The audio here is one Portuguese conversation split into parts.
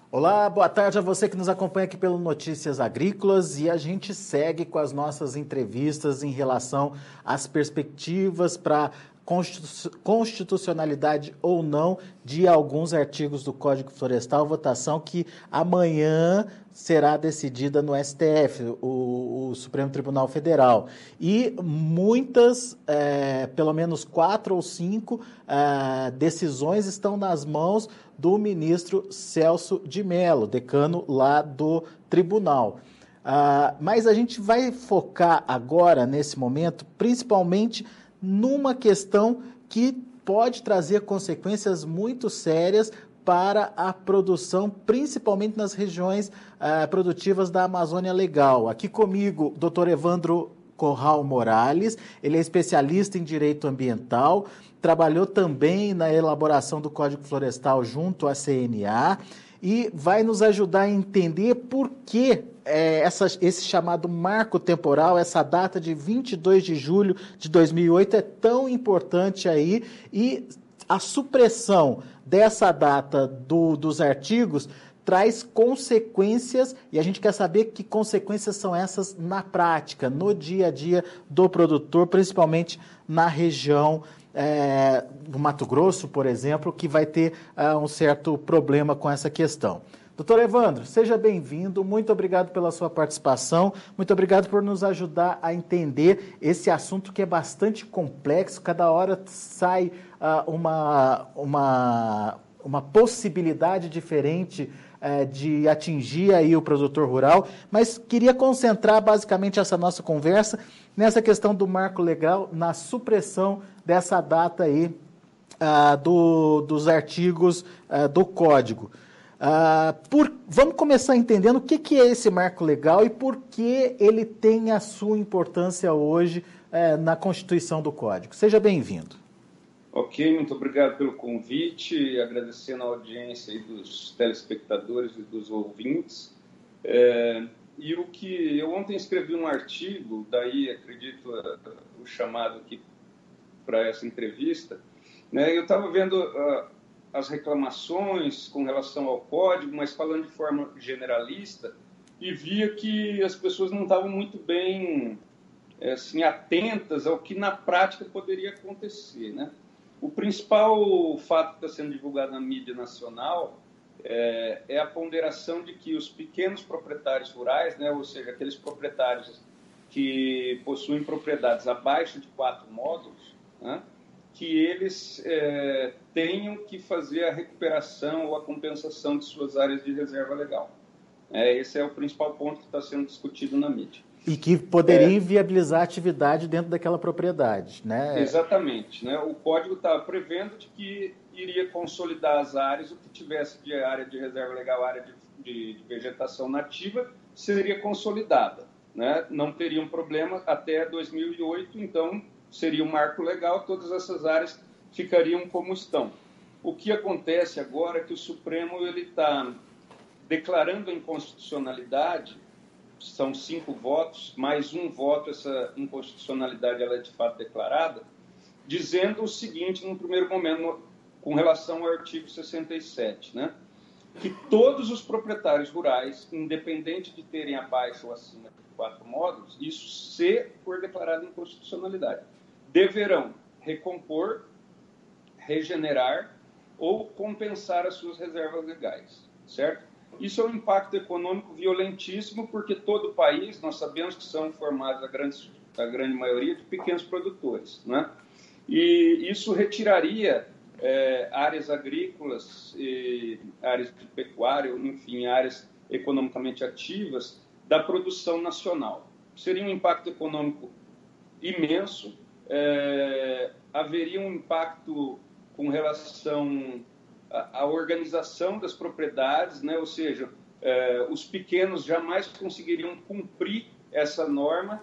Olá, boa tarde a você que nos acompanha aqui pelo Notícias Agrícolas e a gente segue com as nossas entrevistas em relação às perspectivas para constitucionalidade ou não de alguns artigos do Código Florestal, votação que amanhã será decidida no STF, o Supremo Tribunal Federal. E muitas, pelo menos 4 ou 5 decisões estão nas mãos do ministro Celso de Mello, decano lá do tribunal. Mas a gente vai focar agora, nesse momento, principalmente numa questão que pode trazer consequências muito sérias para a produção, principalmente nas regiões produtivas da Amazônia Legal. Aqui comigo, Dr. Evandro Corral Morales, ele é especialista em direito ambiental, trabalhou também na elaboração do Código Florestal junto à CNA e vai nos ajudar a entender por que esse chamado marco temporal, essa data de 22 de julho de 2008 é tão importante aí e a supressão dessa data dos artigos traz consequências e a gente quer saber que consequências são essas na prática, no dia a dia do produtor, principalmente na região do Mato Grosso, por exemplo, que vai ter um certo problema com essa questão. Doutor Evandro, seja bem-vindo, muito obrigado pela sua participação, muito obrigado por nos ajudar a entender esse assunto que é bastante complexo, cada hora sai uma possibilidade diferente de atingir aí o produtor rural, mas queria concentrar basicamente essa nossa conversa nessa questão do marco legal, na supressão dessa data aí dos artigos do Código. Vamos começar entendendo o que é esse marco legal e por que ele tem a sua importância hoje na Constituição do Código. Seja bem-vindo. Ok, muito obrigado pelo convite, agradecendo a audiência aí dos telespectadores e dos ouvintes. E o que eu ontem escrevi um artigo, daí acredito o chamado aqui para essa entrevista, né? Eu estava vendo as reclamações com relação ao código, mas falando de forma generalista, e via que as pessoas não estavam muito bem assim, atentas ao que na prática poderia acontecer, né? O principal fato que está sendo divulgado na mídia nacional é a ponderação de que os pequenos proprietários rurais, né, ou seja, aqueles proprietários que possuem propriedades abaixo de 4 módulos, né, que eles tenham que fazer a recuperação ou a compensação de suas áreas de reserva legal. Esse é o principal ponto que está sendo discutido na mídia. E que poderia inviabilizar a atividade dentro daquela propriedade, né? Exatamente, né? O Código estava prevendo de que iria consolidar as áreas, o que tivesse de área de reserva legal, área de vegetação nativa, seria consolidada, né? Não teria um problema até 2008, então seria um marco legal, todas essas áreas ficariam como estão. O que acontece agora é que o Supremo está declarando a inconstitucionalidade. São 5 votos, mais um voto, essa inconstitucionalidade ela é de fato declarada, dizendo o seguinte, no primeiro momento, com relação ao artigo 67, né? Que todos os proprietários rurais, independente de terem abaixo ou acima de 4 módulos, isso se for declarado inconstitucionalidade, deverão recompor, regenerar ou compensar as suas reservas legais, certo? Isso é um impacto econômico violentíssimo, porque todo o país, nós sabemos que são formados a grande maioria de pequenos produtores, né? E isso retiraria áreas agrícolas, áreas de pecuária, enfim, áreas economicamente ativas da produção nacional. Seria um impacto econômico imenso, haveria um impacto com relação a organização das propriedades, né? Ou seja, os pequenos jamais conseguiriam cumprir essa norma,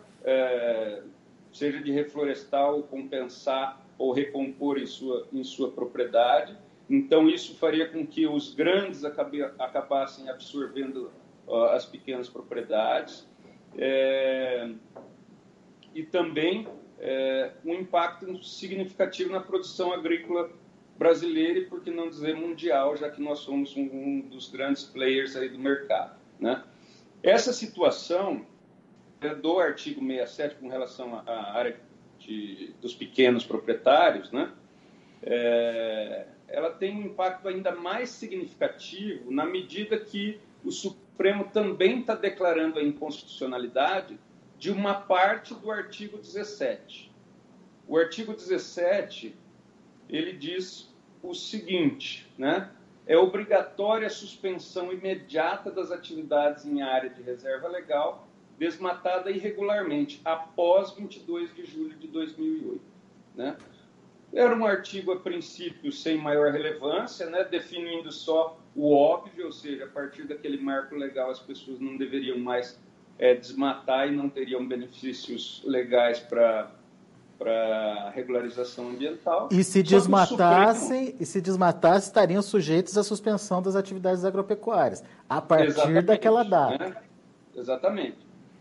seja de reflorestar ou compensar ou recompor em sua propriedade. Então, isso faria com que os grandes acabassem absorvendo as pequenas propriedades. E também um impacto significativo na produção agrícola brasileira e, por que não dizer, mundial, já que nós somos um dos grandes players aí do mercado, né? Essa situação do artigo 67 com relação à área dos pequenos proprietários, né? Ela tem um impacto ainda mais significativo na medida que o Supremo também está declarando a inconstitucionalidade de uma parte do artigo 17. O artigo 17, ele diz o seguinte, né? É obrigatória a suspensão imediata das atividades em área de reserva legal desmatada irregularmente após 22 de julho de 2008, né? Era um artigo, a princípio, sem maior relevância, né? Definindo só o óbvio, ou seja, a partir daquele marco legal as pessoas não deveriam mais desmatar e não teriam benefícios legais para regularização ambiental. E se desmatassem, estariam sujeitos à suspensão das atividades agropecuárias, a partir daquela data. Né? Exatamente.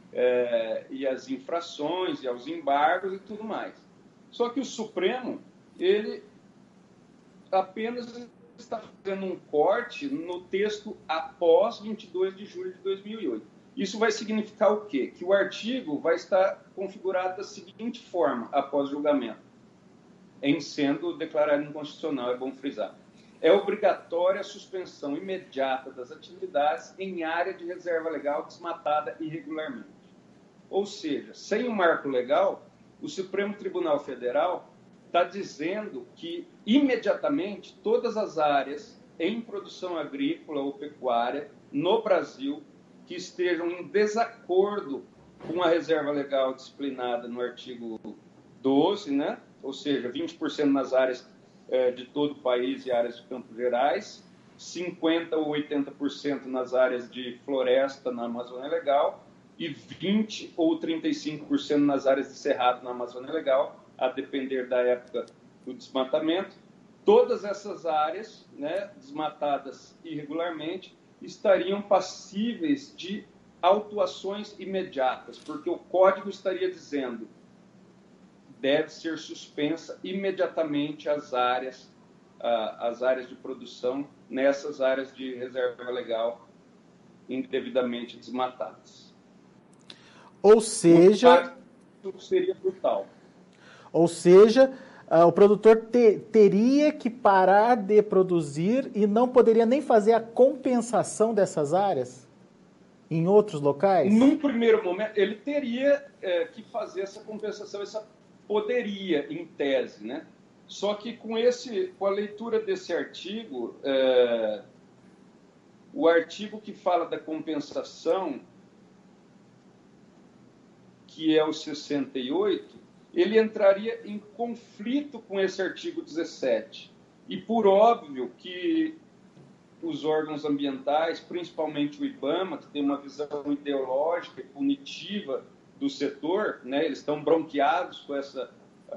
E as infrações, e aos embargos e tudo mais. Só que o Supremo, ele apenas está fazendo um corte no texto após 22 de julho de 2008. Isso vai significar o quê? Que o artigo vai estar configurado da seguinte forma, após julgamento, em sendo declarado inconstitucional, é bom frisar. É obrigatória a suspensão imediata das atividades em área de reserva legal desmatada irregularmente. Ou seja, sem o marco legal, o Supremo Tribunal Federal está dizendo que, imediatamente, todas as áreas em produção agrícola ou pecuária no Brasil que estejam em desacordo com a reserva legal disciplinada no artigo 12, né? Ou seja, 20% nas áreas de todo o país e áreas de campos gerais, 50% ou 80% nas áreas de floresta na Amazônia Legal e 20% ou 35% nas áreas de cerrado na Amazônia Legal, a depender da época do desmatamento. Todas essas áreas, né, desmatadas irregularmente, estariam passíveis de autuações imediatas, porque o Código estaria dizendo deve ser suspensa imediatamente as áreas de produção nessas áreas de reserva legal indevidamente desmatadas. Ou seja, seria brutal. Ou seja, o produtor teria que parar de produzir e não poderia nem fazer a compensação dessas áreas em outros locais? Num primeiro momento, ele teria que fazer essa compensação, poderia, em tese, né? Só que com a leitura desse artigo, o artigo que fala da compensação, que é o 68, ele entraria em conflito com esse artigo 17. E, por óbvio, que os órgãos ambientais, principalmente o IBAMA, que tem uma visão ideológica e punitiva do setor, né, eles estão bronqueados com essa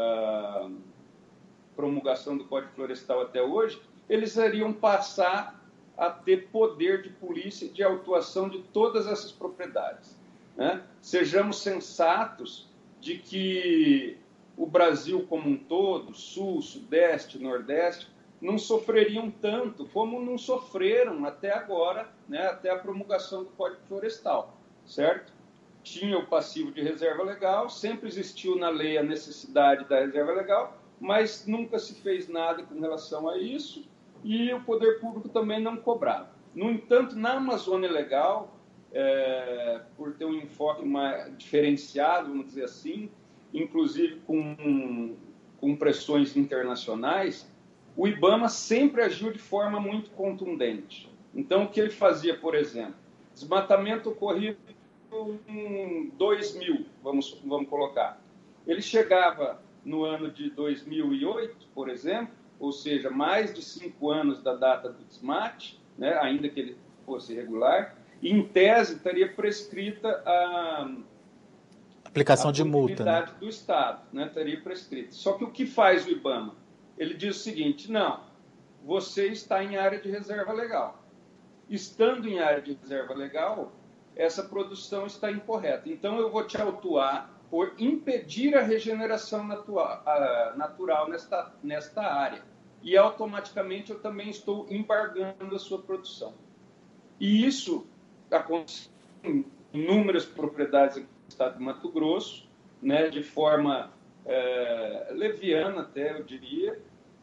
promulgação do Código Florestal até hoje, eles iriam passar a ter poder de polícia e de autuação de todas essas propriedades, né? Sejamos sensatos de que o Brasil como um todo, Sul, Sudeste, Nordeste, não sofreriam tanto como não sofreram até agora, né, até a promulgação do Código Florestal, certo? Tinha o passivo de reserva legal, sempre existiu na lei a necessidade da reserva legal, mas nunca se fez nada com relação a isso e o poder público também não cobrava. No entanto, na Amazônia Legal, por ter um enfoque mais diferenciado, vamos dizer assim, inclusive com pressões internacionais, o IBAMA sempre agiu de forma muito contundente. Então, o que ele fazia, por exemplo? Desmatamento ocorrido em 2000, vamos colocar. Ele chegava no ano de 2008, por exemplo, ou seja, mais de 5 anos da data do desmate, né, ainda que ele fosse irregular, e, em tese, estaria prescrita a aplicação de multa, né? Do Estado, né, estaria prescrita. Só que o que faz o IBAMA? Ele diz o seguinte: não, você está em área de reserva legal. Estando em área de reserva legal, essa produção está incorreta. Então, eu vou te autuar por impedir a regeneração natural nesta área. e automaticamente eu também estou embargando a sua produção. E isso acontece em inúmeras propriedades no estado de Mato Grosso, né, de forma leviana até, eu diria.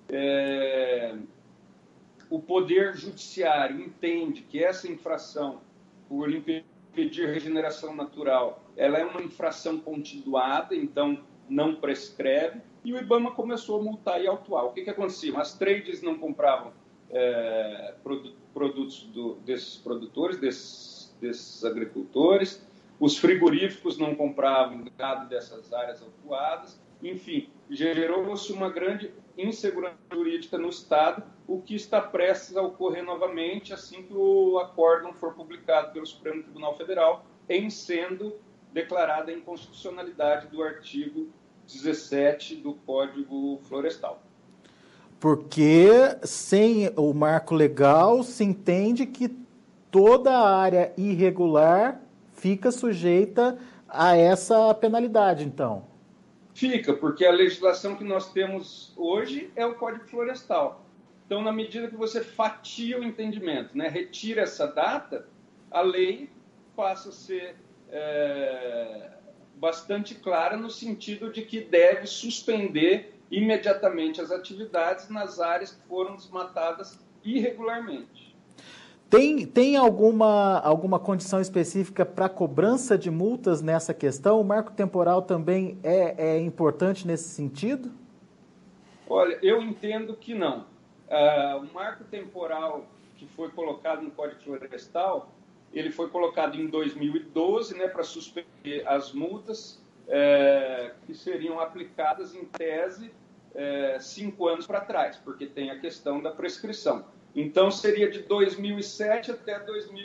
O Poder Judiciário entende que essa infração, por impedir regeneração natural, ela é uma infração continuada, então não prescreve, e o IBAMA começou a multar e autuar. O que acontecia? As trades não compravam produtos desses produtores, desses agricultores, os frigoríficos não compravam gado dessas áreas autuadas, enfim, gerou-se uma grande insegurança jurídica no Estado, o que está prestes a ocorrer novamente assim que o acórdão for publicado pelo Supremo Tribunal Federal, em sendo declarada a inconstitucionalidade do artigo 17 do Código Florestal. Porque sem o marco legal se entende que toda a área irregular fica sujeita a essa penalidade, então. Fica, porque a legislação que nós temos hoje é o Código Florestal. Então, na medida que você fatia o entendimento, né, retira essa data, a lei passa a ser bastante clara no sentido de que deve suspender imediatamente as atividades nas áreas que foram desmatadas irregularmente. Tem alguma condição específica para cobrança de multas nessa questão? O marco temporal também é importante nesse sentido? Olha, eu entendo que não. O marco temporal que foi colocado no Código Florestal, ele foi colocado em 2012, né, para suspender as multas que seriam aplicadas em tese 5 anos para trás, porque tem a questão da prescrição. Então, seria de 2007 até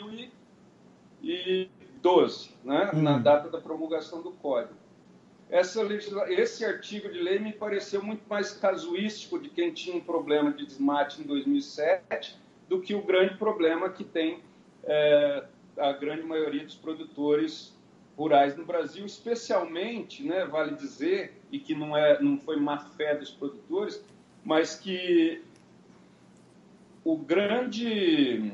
2012, né, na data da promulgação do Código. Esse artigo de lei me pareceu muito mais casuístico de quem tinha um problema de desmate em 2007 do que o grande problema que tem a grande maioria dos produtores rurais no Brasil, especialmente, né, vale dizer, e que não foi má fé dos produtores, mas que o grande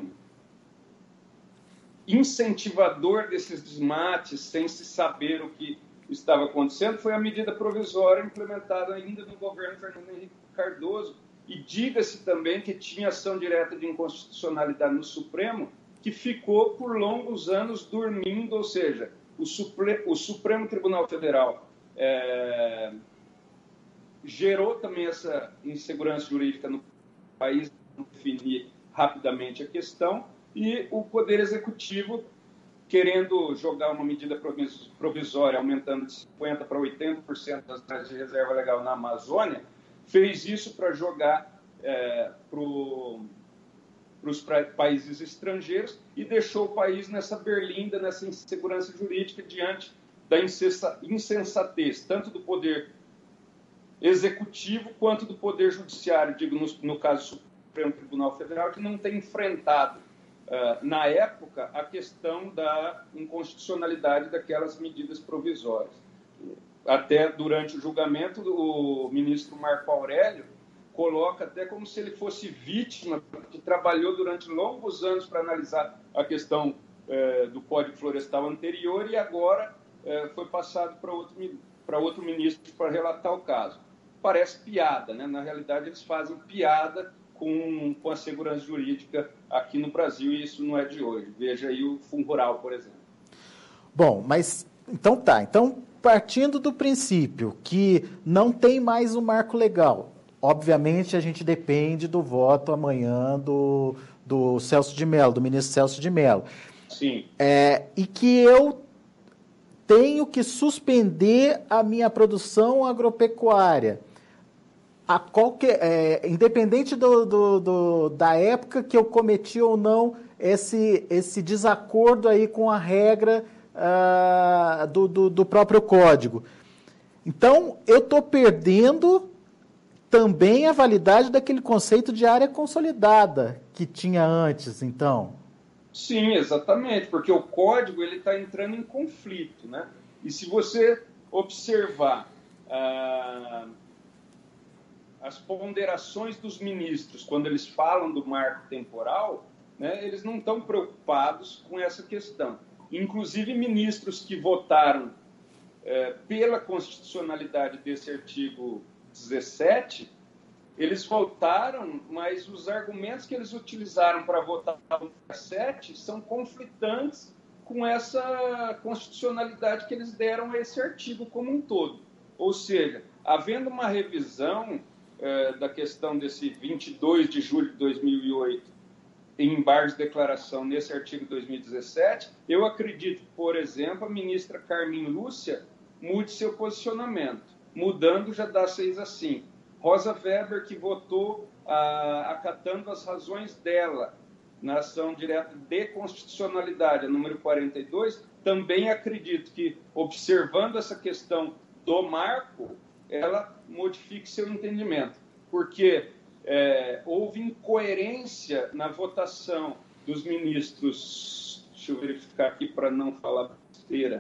incentivador desses desmates, sem se saber o que estava acontecendo, foi a medida provisória implementada ainda no governo Fernando Henrique Cardoso. E diga-se também que tinha ação direta de inconstitucionalidade no Supremo, que ficou por longos anos dormindo, ou seja, o Supremo Tribunal Federal gerou também essa insegurança jurídica no país, definir rapidamente a questão, e o Poder Executivo, querendo jogar uma medida provisória, aumentando de 50% para 80% das áreas de reserva legal na Amazônia, fez isso para jogar para os países estrangeiros e deixou o país nessa berlinda, nessa insegurança jurídica, diante da insensatez, tanto do Poder Executivo quanto do Poder Judiciário, digo, no caso do Supremo Tribunal Federal, que não tem enfrentado, na época, a questão da inconstitucionalidade daquelas medidas provisórias. Até durante o julgamento, o ministro Marco Aurélio coloca até como se ele fosse vítima, que trabalhou durante longos anos para analisar a questão do Código Florestal anterior e agora foi passado para outro ministro para relatar o caso. Parece piada, né? Na realidade, eles fazem piada com a segurança jurídica aqui no Brasil, e isso não é de hoje. Veja aí o Fundo Rural, por exemplo. Bom, mas então tá. Então, partindo do princípio que não tem mais um marco legal, obviamente a gente depende do voto amanhã do Celso de Mello, do ministro Celso de Mello. Sim. E que eu tenho que suspender a minha produção agropecuária, independente da época que eu cometi ou não esse desacordo aí com a regra do próprio código. Então, eu estou perdendo também a validade daquele conceito de área consolidada que tinha antes, então. Sim, exatamente, porque o código está entrando em conflito, né? E se você observar as ponderações dos ministros, quando eles falam do marco temporal, né, eles não estão preocupados com essa questão. Inclusive, ministros que votaram pela constitucionalidade desse artigo 17, eles votaram, mas os argumentos que eles utilizaram para votar no 17 são conflitantes com essa constitucionalidade que eles deram a esse artigo como um todo. Ou seja, havendo uma revisão da questão desse 22 de julho de 2008, em embargos de declaração nesse artigo 2017, eu acredito que, por exemplo, a ministra Carmen Lúcia mude seu posicionamento. Mudando, já dá 6-5. Rosa Weber, que votou acatando as razões dela na ação direta de constitucionalidade, a número 42, também acredito que, observando essa questão do marco, ela modifique seu entendimento, porque houve incoerência na votação dos ministros, deixa eu verificar aqui para não falar besteira,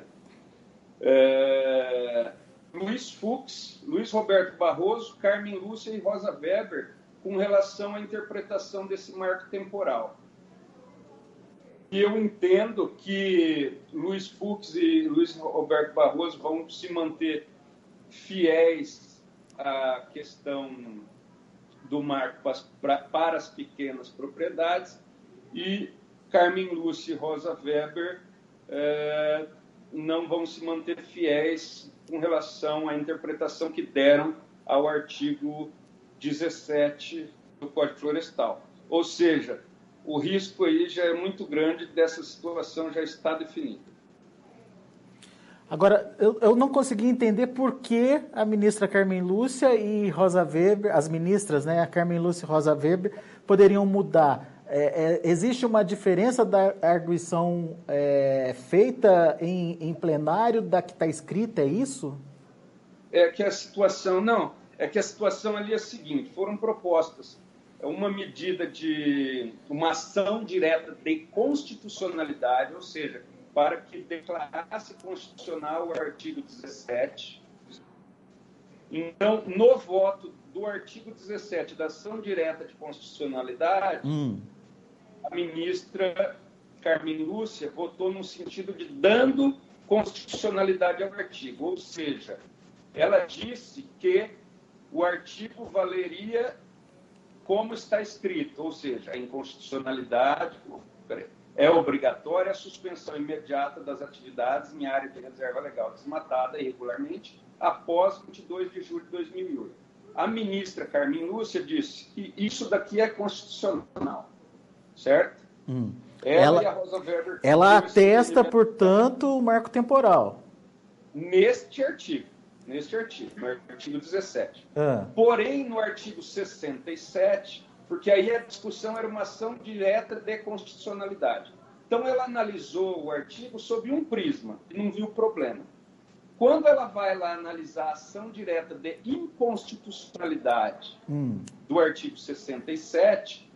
Luiz Fux, Luiz Roberto Barroso, Carmen Lúcia e Rosa Weber, com relação à interpretação desse marco temporal. E eu entendo que Luiz Fux e Luiz Roberto Barroso vão se manter fiéis à questão do marco para as pequenas propriedades, e Carmen Lúcia e Rosa Weber não vão se manter fiéis com relação à interpretação que deram ao artigo 17 do Código Florestal. Ou seja, o risco aí já é muito grande dessa situação já está definida. Agora, eu não consegui entender por que a ministra Carmen Lúcia e Rosa Weber, as ministras, né, a Carmen Lúcia e Rosa Weber, poderiam mudar. Existe uma diferença da arguição feita em plenário da que está escrita, é isso? É que a situação ali é a seguinte: foram propostas uma medida de uma ação direta de constitucionalidade, ou seja, para que declarasse constitucional o artigo 17. Então, no voto do artigo 17 da ação direta de constitucionalidade, a ministra Carmen Lúcia votou no sentido de dando constitucionalidade ao artigo, ou seja, ela disse que o artigo valeria como está escrito, ou seja, a inconstitucionalidade é obrigatória a suspensão imediata das atividades em área de reserva legal desmatada irregularmente após 22 de julho de 2008. A ministra Carmen Lúcia disse que isso daqui é constitucional, certo? Ela e a Rosa Weber... Ela atesta, portanto, o marco temporal. Neste artigo, no artigo 17. Porém, no artigo 67, porque aí a discussão era uma ação direta de constitucionalidade. Então, ela analisou o artigo sob um prisma e não viu problema. Quando ela vai lá analisar a ação direta de inconstitucionalidade do artigo 67,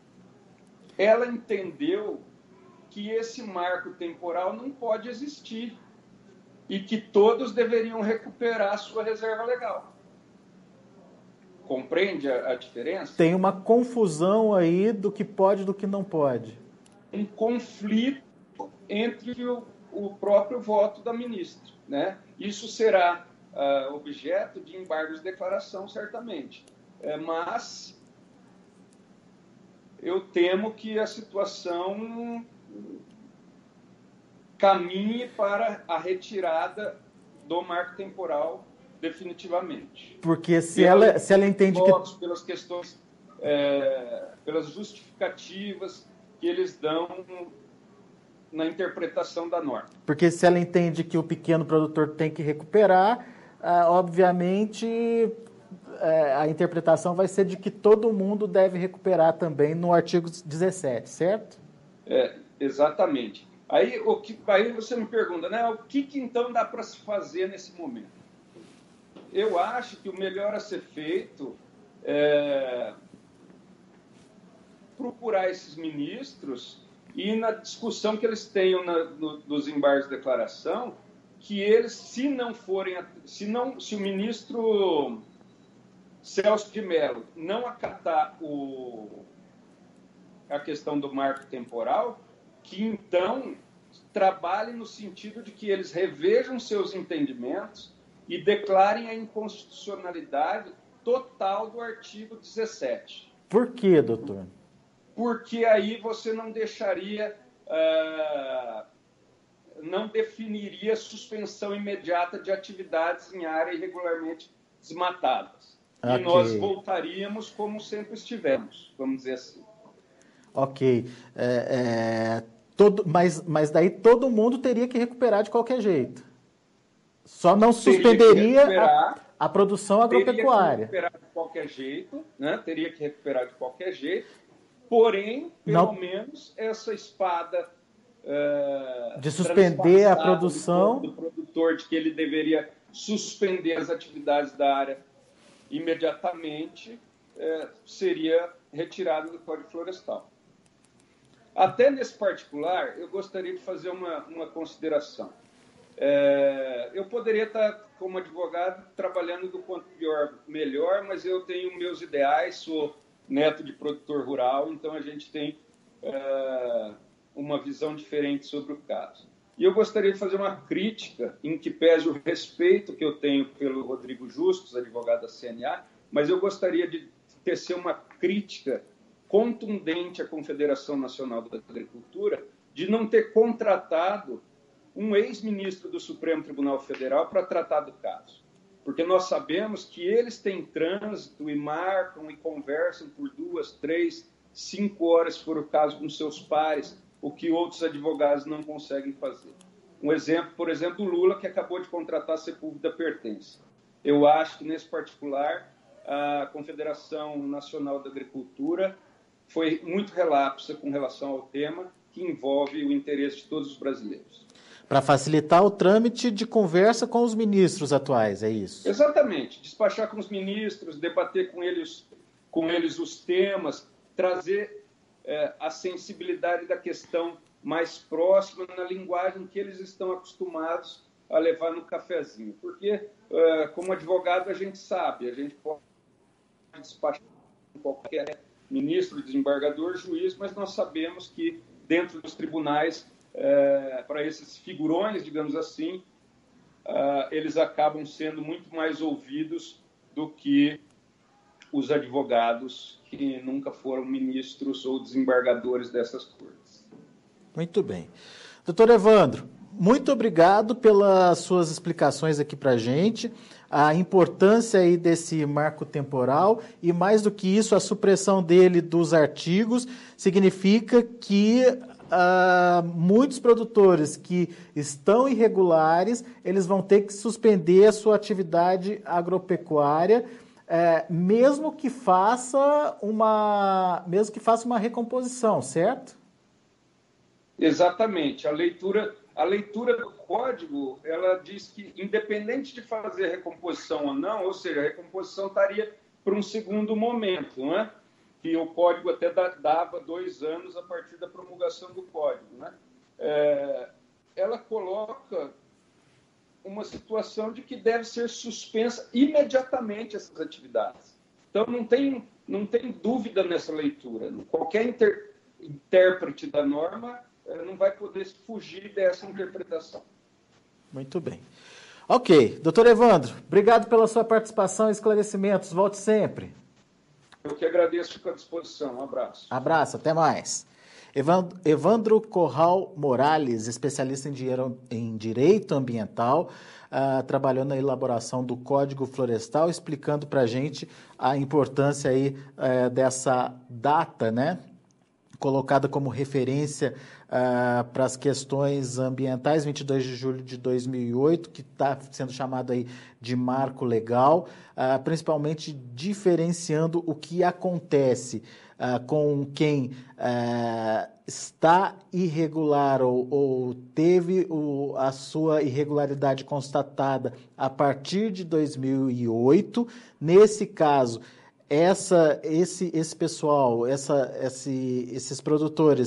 ela entendeu que esse marco temporal não pode existir e que todos deveriam recuperar a sua reserva legal. Compreende a diferença? Tem uma confusão aí do que pode e do que não pode. Um conflito entre o próprio voto da ministra, né? Isso será objeto de embargos de declaração, certamente. Mas eu temo que a situação caminhe para a retirada do marco temporal definitivamente. Porque se ela entende que... Pelas questões, pelas justificativas que eles dão na interpretação da norma. Porque se ela entende que o pequeno produtor tem que recuperar, obviamente a interpretação vai ser de que todo mundo deve recuperar também no artigo 17, certo? Exatamente. Aí você me pergunta, né, o que então dá para se fazer nesse momento? Eu acho que o melhor a ser feito é procurar esses ministros e na discussão que eles tenham dos embargos de declaração, que eles, se o ministro Celso de Mello não acatar a questão do marco temporal, que então trabalhe no sentido de que eles revejam seus entendimentos e declarem a inconstitucionalidade total do artigo 17. Por quê, doutor? Porque aí você não deixaria, não definiria suspensão imediata de atividades em áreas irregularmente desmatadas. Okay. E nós voltaríamos como sempre estivemos, vamos dizer assim. Ok. Mas daí todo mundo teria que recuperar de qualquer jeito. Só não suspenderia a produção agropecuária. Teria que recuperar de qualquer jeito, né? Teria que recuperar de qualquer jeito, porém, pelo menos, essa espada de suspender a produção do produtor, de que ele deveria suspender as atividades da área imediatamente, seria retirada do Código Florestal. Até nesse particular, eu gostaria de fazer uma consideração. Eu poderia estar, como advogado, trabalhando do quanto pior, melhor, mas eu tenho meus ideais, sou neto de produtor rural, então a gente tem uma visão diferente sobre o caso. E eu gostaria de fazer uma crítica, em que pese o respeito que eu tenho pelo Rodrigo Justus, advogado da CNA, mas eu gostaria de tecer uma crítica contundente à Confederação Nacional da Agricultura de não ter contratado um ex-ministro do Supremo Tribunal Federal para tratar do caso. Porque nós sabemos que eles têm trânsito e marcam e conversam por 2, 3, 5 horas, se for o caso, com seus pares, o que outros advogados não conseguem fazer. Um exemplo, por exemplo, o Lula, que acabou de contratar a Sepúlveda Pertence. Eu acho que, nesse particular, a Confederação Nacional da Agricultura foi muito relapsa com relação ao tema que envolve o interesse de todos os brasileiros. Para facilitar o trâmite de conversa com os ministros atuais, é isso? Exatamente. Despachar com os ministros, debater com eles os temas, trazer a sensibilidade da questão mais próxima na linguagem que eles estão acostumados a levar no cafezinho. Porque, como advogado, a gente sabe, a gente pode despachar com qualquer ministro, desembargador, juiz, mas nós sabemos que dentro dos tribunais, para esses figurões, digamos assim, eles acabam sendo muito mais ouvidos do que os advogados que nunca foram ministros ou desembargadores dessas cortes. Muito bem. Doutor Evandro, muito obrigado pelas suas explicações aqui para a gente, a importância aí desse marco temporal e, mais do que isso, a supressão dele dos artigos significa que muitos produtores que estão irregulares, eles vão ter que suspender a sua atividade agropecuária, mesmo que faça uma recomposição, certo? Exatamente. A leitura do código, ela diz que, independente de fazer recomposição ou não, ou seja, a recomposição estaria para um segundo momento, não é? Que o código até dava 2 anos a partir da promulgação do código, né? Ela coloca uma situação de que deve ser suspensa imediatamente essas atividades. Então, não tem dúvida nessa leitura. Qualquer intérprete da norma não vai poder fugir dessa interpretação. Muito bem. Ok. Doutor Evandro, obrigado pela sua participação e esclarecimentos. Volte sempre. Eu que agradeço, fico à disposição. Um abraço. Abraço, até mais. Evandro Corral Morales, especialista em direito ambiental, trabalhou na elaboração do Código Florestal, explicando para a gente a importância aí, dessa data, né? Colocada como referência para as questões ambientais, 22 de julho de 2008, que está sendo chamado aí de marco legal, principalmente diferenciando o que acontece com quem está irregular ou teve a sua irregularidade constatada a partir de 2008. Nesse caso, esse pessoal, esses produtores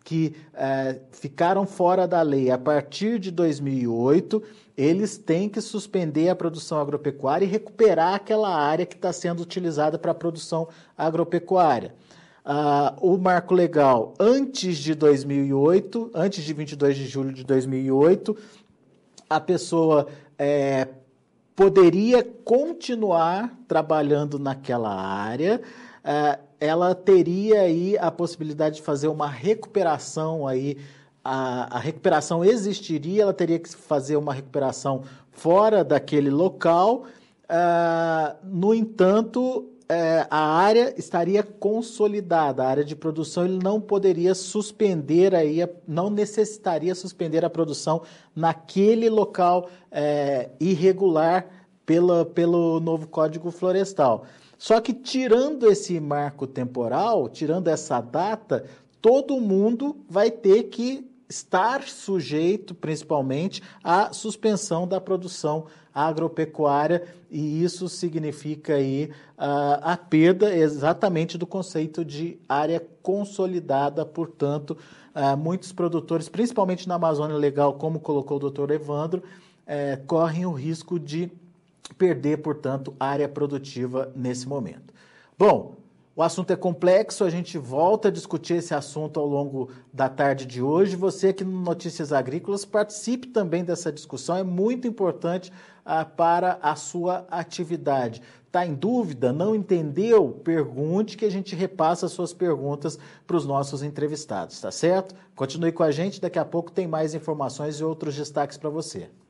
que ficaram fora da lei a partir de 2008, eles têm que suspender a produção agropecuária e recuperar aquela área que está sendo utilizada para a produção agropecuária. O marco legal, antes de 2008, antes de 22 de julho de 2008, a pessoa poderia continuar trabalhando naquela área, ela teria aí a possibilidade de fazer uma recuperação aí, a recuperação existiria, ela teria que fazer uma recuperação fora daquele local, no entanto, a área estaria consolidada, a área de produção, ele não poderia suspender aí, não necessitaria suspender a produção naquele local irregular pelo novo Código Florestal. Só que tirando esse marco temporal, tirando essa data, todo mundo vai ter que estar sujeito, principalmente, à suspensão da produção agropecuária, e isso significa aí a perda exatamente do conceito de área consolidada. Portanto, muitos produtores, principalmente na Amazônia Legal, como colocou o doutor Evandro, correm o risco de perder, portanto, área produtiva nesse momento. Bom, o assunto é complexo, a gente volta a discutir esse assunto ao longo da tarde de hoje. Você aqui no Notícias Agrícolas participe também dessa discussão, é muito importante para a sua atividade. Está em dúvida? Não entendeu? Pergunte que a gente repassa as suas perguntas para os nossos entrevistados, tá certo? Continue com a gente, daqui a pouco tem mais informações e outros destaques para você.